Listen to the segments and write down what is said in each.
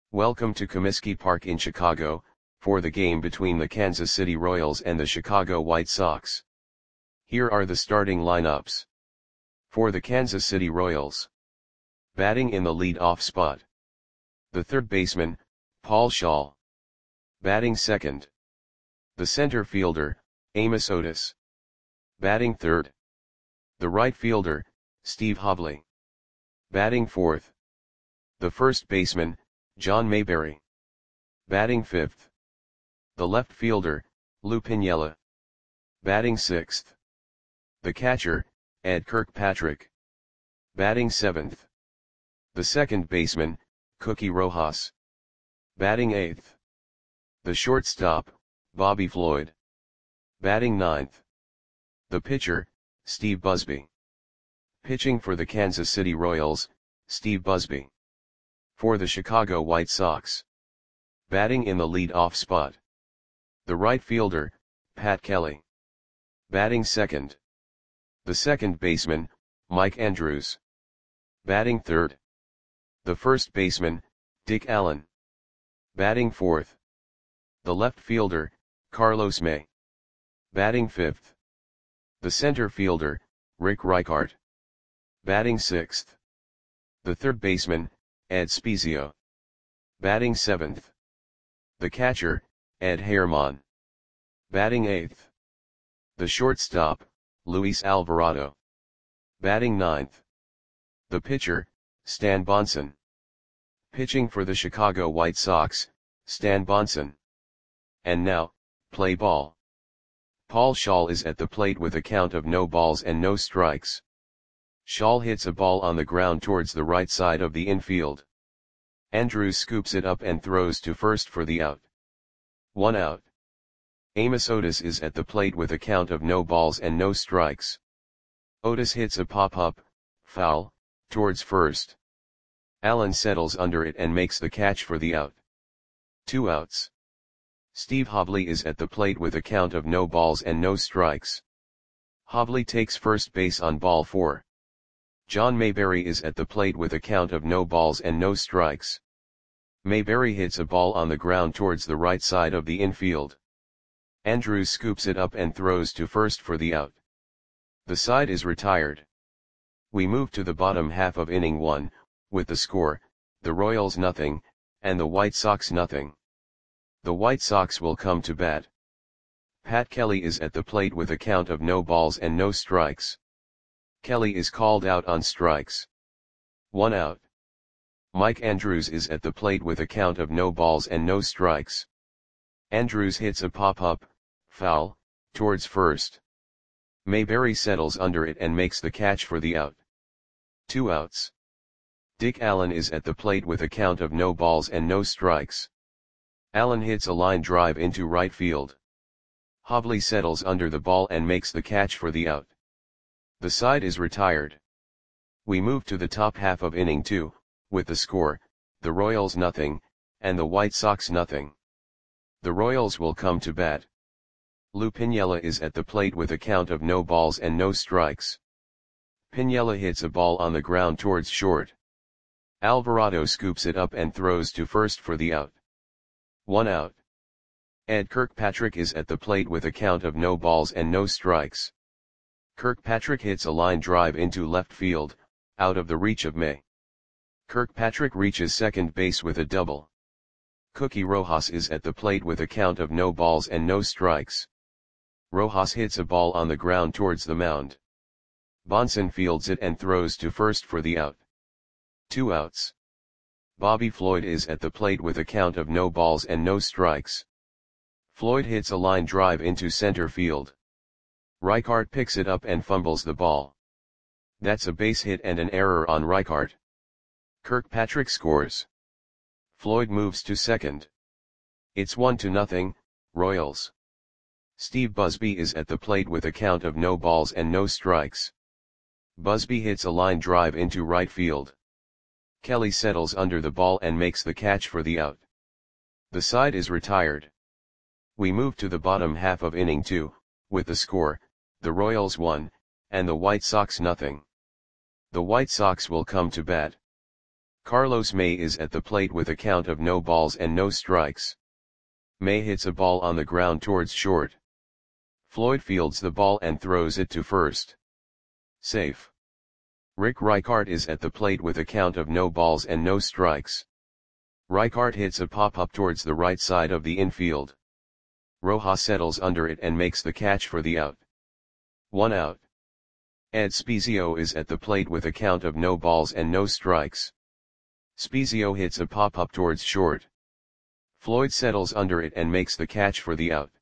Welcome to Comiskey Park in Chicago, for the game between the Kansas City Royals and the Chicago White Sox. Here are the starting lineups. For the Kansas City Royals. Batting in the lead-off spot. The third baseman, Paul Schaal. Batting second. The center fielder, Amos Otis. Batting third. The right fielder, Steve Hobley. Batting fourth. The first baseman, John Mayberry. Batting fifth. The left fielder, Lou Piniella. Batting sixth. The catcher, Ed Kirkpatrick. Batting seventh. The second baseman, Cookie Rojas. Batting eighth. The shortstop, Bobby Floyd. Batting ninth. The pitcher, Steve Busby. Pitching for the Kansas City Royals, Steve Busby. For the Chicago White Sox. Batting in the lead-off spot. The right fielder, Pat Kelly. Batting second. The second baseman, Mike Andrews. Batting third. The first baseman, Dick Allen. Batting fourth. The left fielder, Carlos May. Batting fifth. The center fielder, Rick Reichart. Batting sixth. The third baseman, Ed Spezio. Batting seventh. The catcher, Ed Herman. Batting eighth. The shortstop, Luis Alvarado. Batting ninth. The pitcher, Stan Bonson. Pitching for the Chicago White Sox, Stan Bonson. And now, play ball. Paul Schaal is at the plate with a count of no balls and no strikes. Schaal hits a ball on the ground towards the right side of the infield. Andrews scoops it up and throws to first for the out. 1 out. Amos Otis is at the plate with a count of no balls and no strikes. Otis hits a pop-up, foul, towards first. Allen settles under it and makes the catch for the out. 2 outs. Steve Hobley is at the plate with a count of no balls and no strikes. Hobley takes first base on ball 4. John Mayberry is at the plate with a count of no balls and no strikes. Mayberry hits a ball on the ground towards the right side of the infield. Andrews scoops it up and throws to first for the out. The side is retired. We move to the bottom half of inning 1, with the score, the Royals nothing, and the White Sox nothing. The White Sox will come to bat. Pat Kelly is at the plate with a count of no balls and no strikes. Kelly is called out on strikes. 1 out. Mike Andrews is at the plate with a count of no balls and no strikes. Andrews hits a pop-up, foul, towards first. Mayberry settles under it and makes the catch for the out. 2 outs. Dick Allen is at the plate with a count of no balls and no strikes. Allen hits a line drive into right field. Hobley settles under the ball and makes the catch for the out. The side is retired. We move to the top half of inning 2, with the score, the Royals nothing, and the White Sox nothing. The Royals will come to bat. Lou Piniella is at the plate with a count of no balls and no strikes. Piniella hits a ball on the ground towards short. Alvarado scoops it up and throws to first for the out. 1 out. Ed Kirkpatrick is at the plate with a count of no balls and no strikes. Kirkpatrick hits a line drive into left field, out of the reach of May. Kirkpatrick reaches second base with a double. Cookie Rojas is at the plate with a count of no balls and no strikes. Rojas hits a ball on the ground towards the mound. Bonson fields it and throws to first for the out. 2 outs. Bobby Floyd is at the plate with a count of no balls and no strikes. Floyd hits a line drive into center field. Reichart picks it up and fumbles the ball. That's a base hit and an error on Reichart. Kirkpatrick scores. Floyd moves to second. It's 1-0, Royals. Steve Busby is at the plate with a count of no balls and no strikes. Busby hits a line drive into right field. Kelly settles under the ball and makes the catch for the out. The side is retired. We move to the bottom half of inning 2, with the score, the Royals 1, and the White Sox nothing. The White Sox will come to bat. Carlos May is at the plate with a count of no balls and no strikes. May hits a ball on the ground towards short. Floyd fields the ball and throws it to first. Safe. Rick Reichart is at the plate with a count of no balls and no strikes. Reichart hits a pop-up towards the right side of the infield. Rojas settles under it and makes the catch for the out. 1 out. Ed Spezio is at the plate with a count of no balls and no strikes. Spezio hits a pop-up towards short. Floyd settles under it and makes the catch for the out.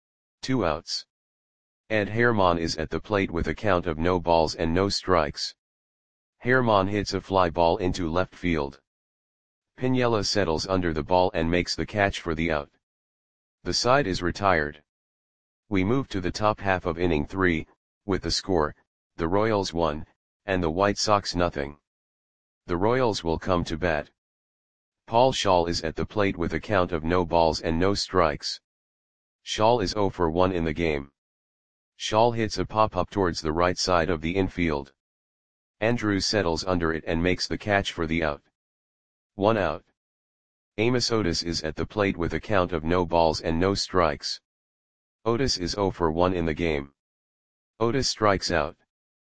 2 outs. Ed Herman is at the plate with a count of no balls and no strikes. Herman hits a fly ball into left field. Piniella settles under the ball and makes the catch for the out. The side is retired. We move to the top half of inning 3, with the score, the Royals 1, and the White Sox nothing. The Royals will come to bat. Paul Schaal is at the plate with a count of no balls and no strikes. Schaal is 0 for 1 in the game. Schaal hits a pop-up towards the right side of the infield. Andrews settles under it and makes the catch for the out. 1 out. Amos Otis is at the plate with a count of no balls and no strikes. Otis is 0 for 1 in the game. Otis strikes out.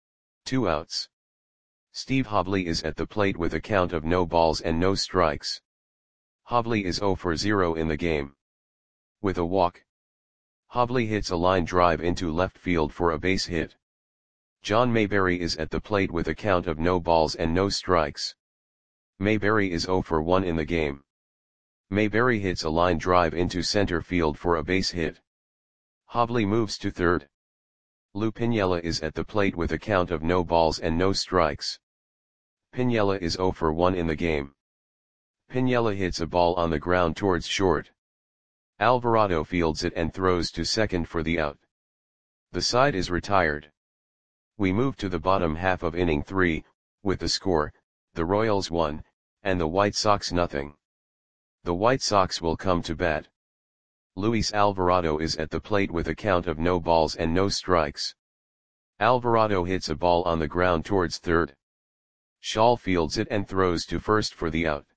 2 outs. Steve Hobley is at the plate with a count of no balls and no strikes. Hobley is 0 for 0 in the game. With a walk, Hobley hits a line drive into left field for a base hit. John Mayberry is at the plate with a count of no balls and no strikes. Mayberry is 0 for 1 in the game. Mayberry hits a line drive into center field for a base hit. Hobley moves to third. Lou Piniella is at the plate with a count of no balls and no strikes. Piniella is 0 for 1 in the game. Piniella hits a ball on the ground towards short. Alvarado fields it and throws to second for the out. The side is retired. We move to the bottom half of inning 3, with the score, the Royals 1, and the White Sox nothing. The White Sox will come to bat. Luis Alvarado is at the plate with a count of no balls and no strikes. Alvarado hits a ball on the ground towards third. Schaal fields it and throws to first for the out.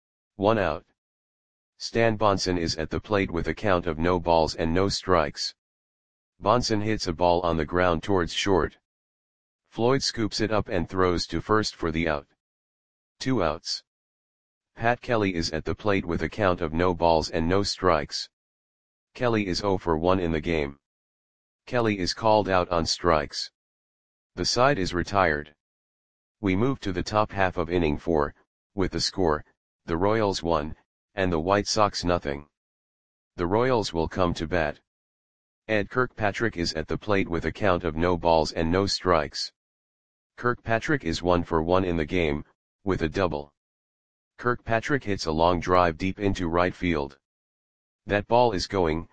1 out. Stan Bonson is at the plate with a count of no balls and no strikes. Bonson hits a ball on the ground towards short. Floyd scoops it up and throws to first for the out. 2 outs. Pat Kelly is at the plate with a count of no balls and no strikes. Kelly is 0 for 1 in the game. Kelly is called out on strikes. The side is retired. We move to the top half of inning 4, with the score, the Royals 1, and the White Sox nothing. The Royals will come to bat. Ed Kirkpatrick is at the plate with a count of no balls and no strikes. Kirkpatrick is 1 for 1 in the game, with a double. Kirkpatrick hits a long drive deep into right field. That ball is gone.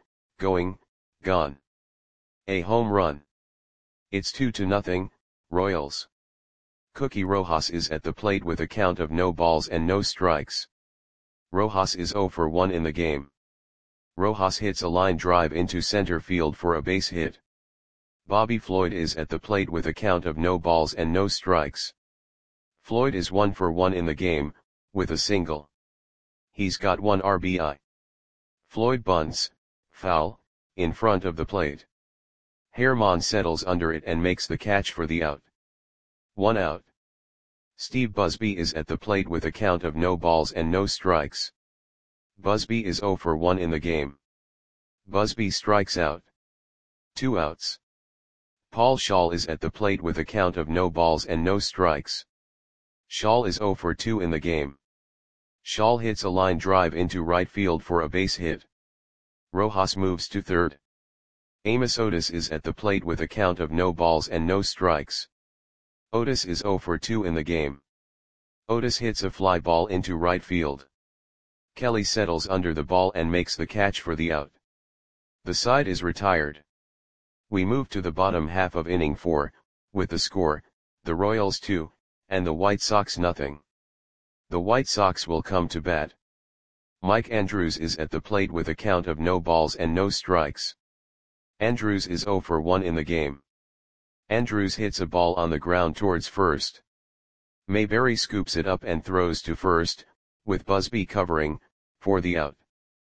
A home run. It's 2-0, Royals. Cookie Rojas is at the plate with a count of no balls and no strikes. Rojas is 0 for 1 in the game. Rojas hits a line drive into center field for a base hit. Bobby Floyd is at the plate with a count of no balls and no strikes. Floyd is 1 for 1 in the game, with a single. He's got 1 RBI. Floyd bunts, foul, in front of the plate. Herman settles under it and makes the catch for the out. 1 out. Steve Busby is at the plate with a count of no balls and no strikes. Busby is 0 for 1 in the game. Busby strikes out. 2 outs. Paul Schaal is at the plate with a count of no balls and no strikes. Schaal is 0 for 2 in the game. Schaal hits a line drive into right field for a base hit. Rojas moves to third. Amos Otis is at the plate with a count of no balls and no strikes. Otis is 0 for 2 in the game. Otis hits a fly ball into right field. Kelly settles under the ball and makes the catch for the out. The side is retired. We move to the bottom half of inning 4, with the score, the Royals 2, and the White Sox nothing. The White Sox will come to bat. Mike Andrews is at the plate with a count of no balls and no strikes. Andrews is 0 for 1 in the game. Andrews hits a ball on the ground towards first. Mayberry scoops it up and throws to first, with Busby covering, for the out.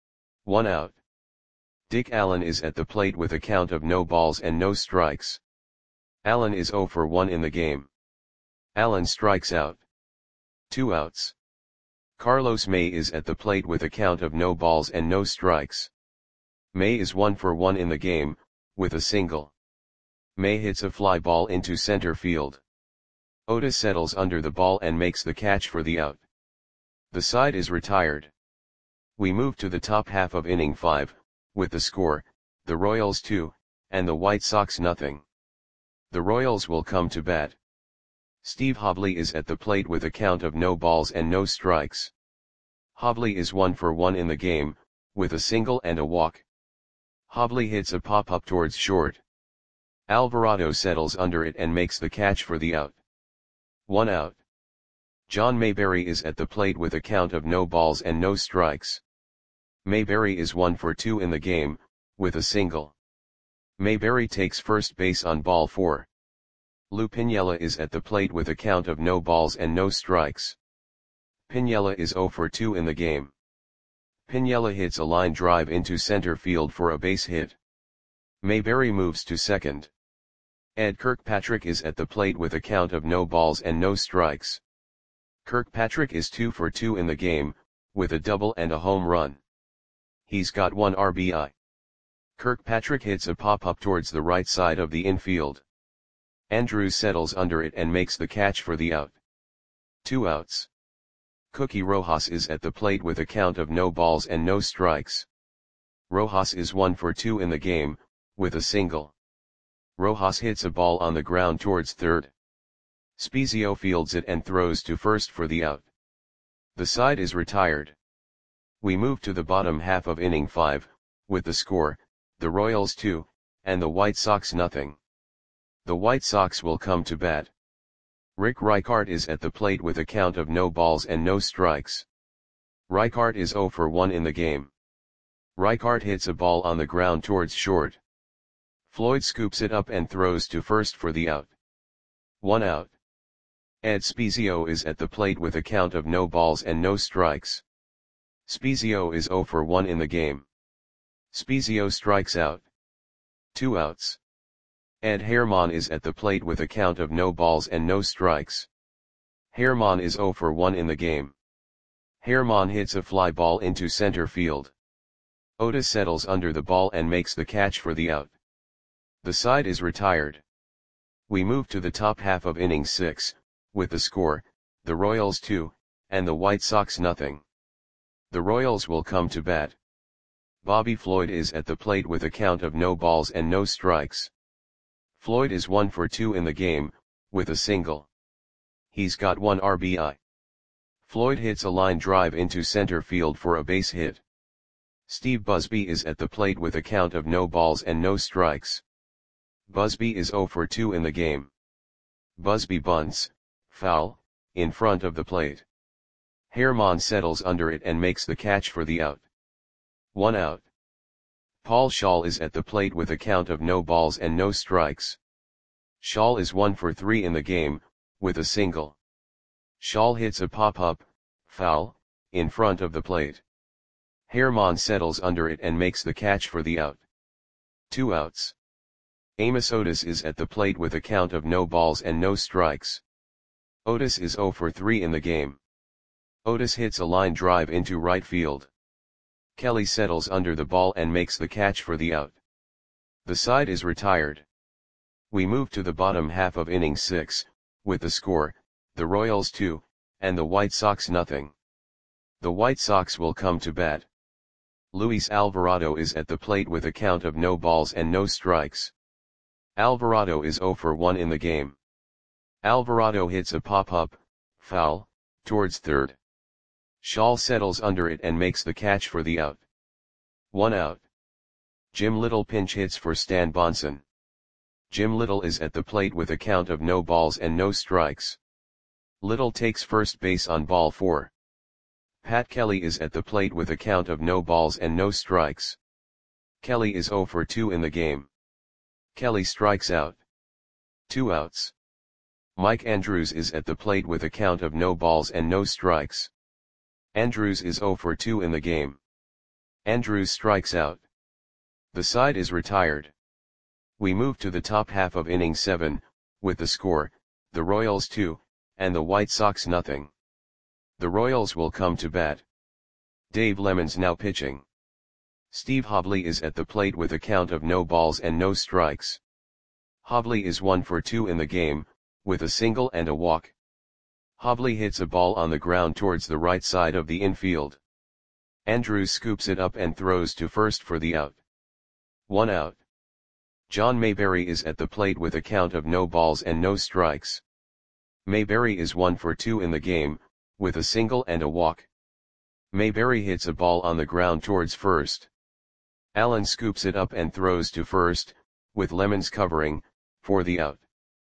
1 out. Dick Allen is at the plate with a count of no balls and no strikes. Allen is 0 for 1 in the game. Allen strikes out. 2 outs. Carlos May is at the plate with a count of no balls and no strikes. May is 1 for 1 in the game, with a single. May hits a fly ball into center field. Otis settles under the ball and makes the catch for the out. The side is retired. We move to the top half of inning 5, with the score, the Royals 2, and the White Sox nothing. The Royals will come to bat. Steve Hobley is at the plate with a count of no balls and no strikes. Hobley is 1 for 1 in the game, with a single and a walk. Hobley hits a pop-up towards short. Alvarado settles under it and makes the catch for the out. 1 out. John Mayberry is at the plate with a count of no balls and no strikes. Mayberry is 1 for 2 in the game, with a single. Mayberry takes first base on ball 4. Lou Piniella is at the plate with a count of no balls and no strikes. Piniella is 0 for 2 in the game. Piniella hits a line drive into center field for a base hit. Mayberry moves to second. Ed Kirkpatrick is at the plate with a count of no balls and no strikes. Kirkpatrick is 2 for 2 in the game, with a double and a home run. He's got 1 RBI. Kirkpatrick hits a pop-up towards the right side of the infield. Andrews settles under it and makes the catch for the out. 2 outs. Cookie Rojas is at the plate with a count of no balls and no strikes. Rojas is 1 for 2 in the game, with a single. Rojas hits a ball on the ground towards third. Spezio fields it and throws to first for the out. The side is retired. We move to the bottom half of inning 5, with the score, the Royals 2, and the White Sox nothing. The White Sox will come to bat. Rick Reichart is at the plate with a count of no balls and no strikes. Reichart is 0 for 1 in the game. Reichart hits a ball on the ground towards short. Floyd scoops it up and throws to first for the out. 1 out. Ed Spezio is at the plate with a count of no balls and no strikes. Spezio is 0 for 1 in the game. Spezio strikes out. 2 outs. Ed Herman is at the plate with a count of no balls and no strikes. Herman is 0 for 1 in the game. Herman hits a fly ball into center field. Otis settles under the ball and makes the catch for the out. The side is retired. We move to the top half of inning 6, with the score, the Royals 2, and the White Sox nothing. The Royals will come to bat. Bobby Floyd is at the plate with a count of no balls and no strikes. Floyd is 1 for 2 in the game, with a single. He's got 1 RBI. Floyd hits a line drive into center field for a base hit. Steve Busby is at the plate with a count of no balls and no strikes. Busby is 0 for 2 in the game. Busby bunts, foul, in front of the plate. Herman settles under it and makes the catch for the out. 1 out. Paul Schall is at the plate with a count of no balls and no strikes. Schall is 1 for 3 in the game, with a single. Schall hits a pop-up, foul, in front of the plate. Herman settles under it and makes the catch for the out. 2 outs. Amos Otis is at the plate with a count of no balls and no strikes. Otis is 0 for 3 in the game. Otis hits a line drive into right field. Kelly settles under the ball and makes the catch for the out. The side is retired. We move to the bottom half of inning 6, with the score, the Royals 2, and the White Sox nothing. The White Sox will come to bat. Luis Alvarado is at the plate with a count of no balls and no strikes. Alvarado is 0 for 1 in the game. Alvarado hits a pop-up, foul, towards third. Schall settles under it and makes the catch for the out. 1 out. Jim Little pinch hits for Stan Bonson. Jim Little is at the plate with a count of no balls and no strikes. Little takes first base on ball 4. Pat Kelly is at the plate with a count of no balls and no strikes. Kelly is 0 for 2 in the game. Kelly strikes out. 2 outs. Mike Andrews is at the plate with a count of no balls and no strikes. Andrews is 0 for 2 in the game. Andrews strikes out. The side is retired. We move to the top half of inning 7, with the score, the Royals 2, and the White Sox nothing. The Royals will come to bat. Dave Lemons now pitching. Steve Hobley is at the plate with a count of no balls and no strikes. Hobley is 1 for 2 in the game, with a single and a walk. Hobley hits a ball on the ground towards the right side of the infield. Andrews scoops it up and throws to first for the out. 1 out. John Mayberry is at the plate with a count of no balls and no strikes. Mayberry is 1 for 2 in the game, with a single and a walk. Mayberry hits a ball on the ground towards first. Allen scoops it up and throws to first, with Lemons covering, for the out.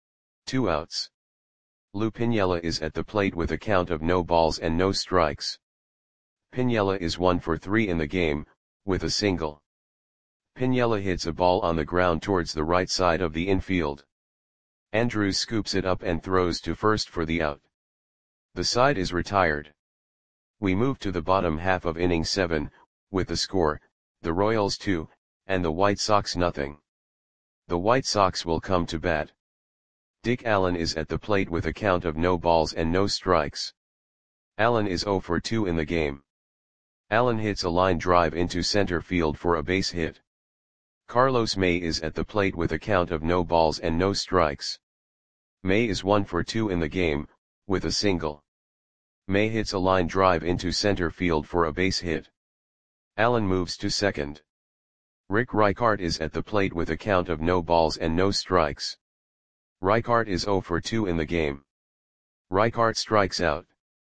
2 outs. Lou Piniella is at the plate with a count of no balls and no strikes. Piniella is 1 for 3 in the game, with a single. Piniella hits a ball on the ground towards the right side of the infield. Andrews scoops it up and throws to first for the out. The side is retired. We move to the bottom half of inning 7, with the score, the Royals 2, and the White Sox nothing. The White Sox will come to bat. Dick Allen is at the plate with a count of no balls and no strikes. Allen is 0 for 2 in the game. Allen hits a line drive into center field for a base hit. Carlos May is at the plate with a count of no balls and no strikes. May is 1 for 2 in the game, with a single. May hits a line drive into center field for a base hit. Allen moves to second. Rick Reichart is at the plate with a count of no balls and no strikes. Reichart is 0 for 2 in the game. Reichart strikes out.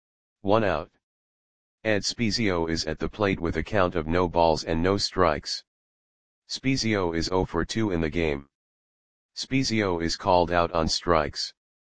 1 out. Ed Spezio is at the plate with a count of no balls and no strikes. Spezio is 0 for 2 in the game. Spezio is called out on strikes.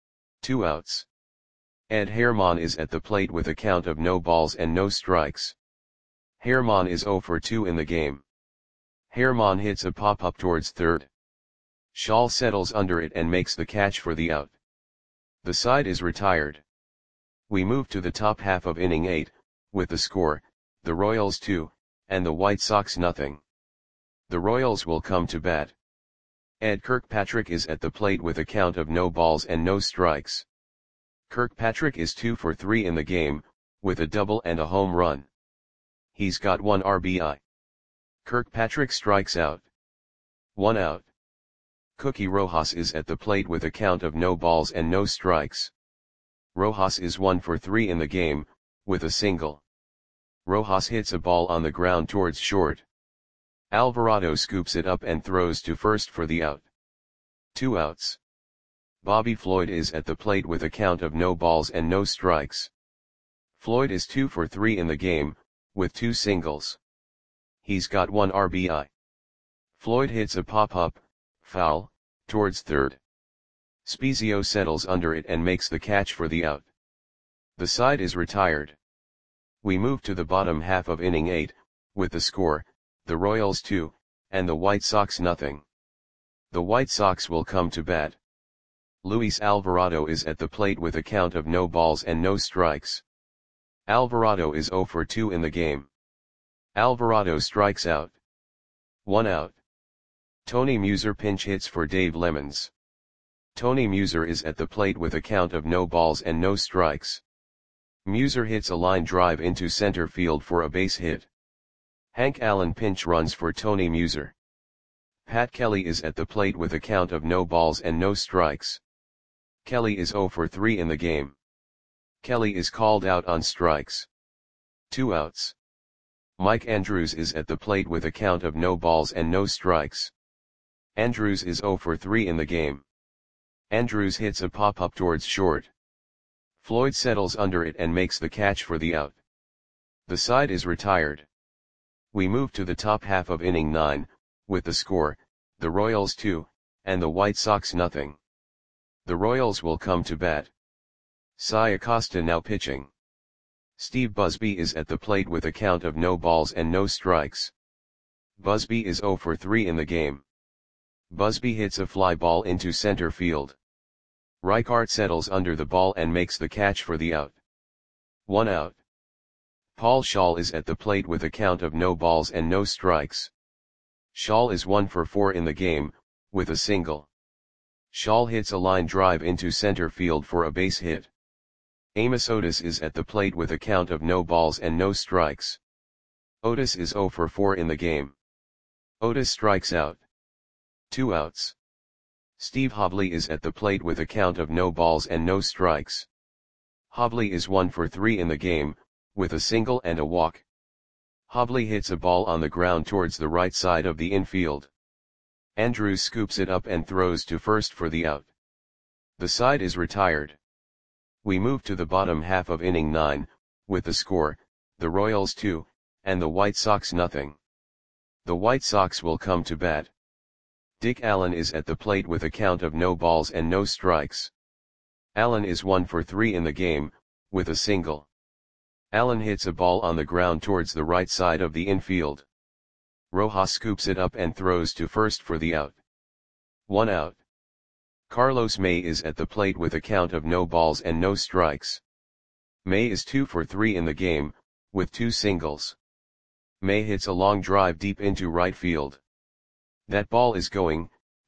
2 outs. Ed Herman is at the plate with a count of no balls and no strikes. Herman is 0 for 2 in the game. Herman hits a pop-up towards third. Schall settles under it and makes the catch for the out. The side is retired. We move to the top half of inning 8, with the score, the Royals 2, and the White Sox nothing. The Royals will come to bat. Ed Kirkpatrick is at the plate with a count of no balls and no strikes. Kirkpatrick is 2 for 3 in the game, with a double and a home run. He's got 1 RBI. Kirkpatrick strikes out. 1 out. Cookie Rojas is at the plate with a count of no balls and no strikes. Rojas is 1 for 3 in the game, with a single. Rojas hits a ball on the ground towards short. Alvarado scoops it up and throws to first for the out. 2 outs. Bobby Floyd is at the plate with a count of no balls and no strikes. Floyd is 2 for 3 in the game, with 2 singles. He's got 1 RBI. Floyd hits a pop-up, foul, towards third. Spezio settles under it and makes the catch for the out. The side is retired. We move to the bottom half of inning 8, with the score, the Royals 2, and the White Sox nothing. The White Sox will come to bat. Luis Alvarado is at the plate with a count of no balls and no strikes. Alvarado is 0 for 2 in the game. Alvarado strikes out. 1 out. Tony Muser pinch hits for Dave Lemons. Tony Muser is at the plate with a count of no balls and no strikes. Muser hits a line drive into center field for a base hit. Hank Allen pinch runs for Tony Muser. Pat Kelly is at the plate with a count of no balls and no strikes. Kelly is 0 for 3 in the game. Kelly is called out on strikes. 2 outs. Mike Andrews is at the plate with a count of no balls and no strikes. Andrews is 0 for 3 in the game. Andrews hits a pop-up towards short. Floyd settles under it and makes the catch for the out. The side is retired. We move to the top half of inning 9, with the score, the Royals 2, and the White Sox nothing. The Royals will come to bat. Cy Acosta now pitching. Steve Busby is at the plate with a count of no balls and no strikes. Busby is 0 for 3 in the game. Busby hits a fly ball into center field. Reichart settles under the ball and makes the catch for the out. 1 out. Paul Scholl is at the plate with a count of no balls and no strikes. Scholl is 1 for 4 in the game, with a single. Scholl hits a line drive into center field for a base hit. Amos Otis is at the plate with a count of no balls and no strikes. Otis is 0 for 4 in the game. Otis strikes out. 2 outs. Steve Hobley is at the plate with a count of no balls and no strikes. Hobley is 1 for 3 in the game, with a single and a walk. Hobley hits a ball on the ground towards the right side of the infield. Andrews scoops it up and throws to first for the out. The side is retired. We move to the bottom half of inning 9, with the score, the Royals 2, and the White Sox nothing. The White Sox will come to bat. Dick Allen is at the plate with a count of no balls and no strikes. Allen is 1 for 3 in the game, with a single. Allen hits a ball on the ground towards the right side of the infield. Rojas scoops it up and throws to first for the out. 1 out. Carlos May is at the plate with a count of no balls and no strikes. May is 2 for 3 in the game, with 2 singles. May hits a long drive deep into right field. That ball is gone.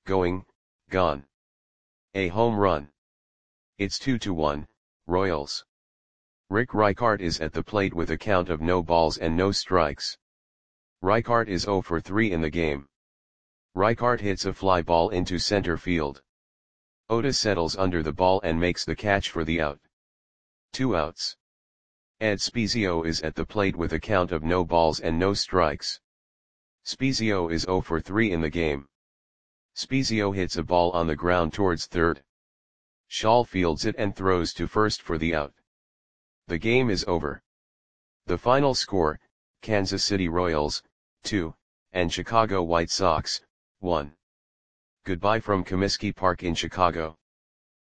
A home run. It's 2-1, Royals. Rick Reichart is at the plate with a count of no balls and no strikes. Reichart is 0 for 3 in the game. Reichart hits a fly ball into center field. Otis settles under the ball and makes the catch for the out. 2 outs. Ed Spezio is at the plate with a count of no balls and no strikes. Spezio is 0 for 3 in the game. Spezio hits a ball on the ground towards third. Scholl fields it and throws to first for the out. The game is over. The final score, Kansas City Royals, 2, and Chicago White Sox, 1. Goodbye from Comiskey Park in Chicago.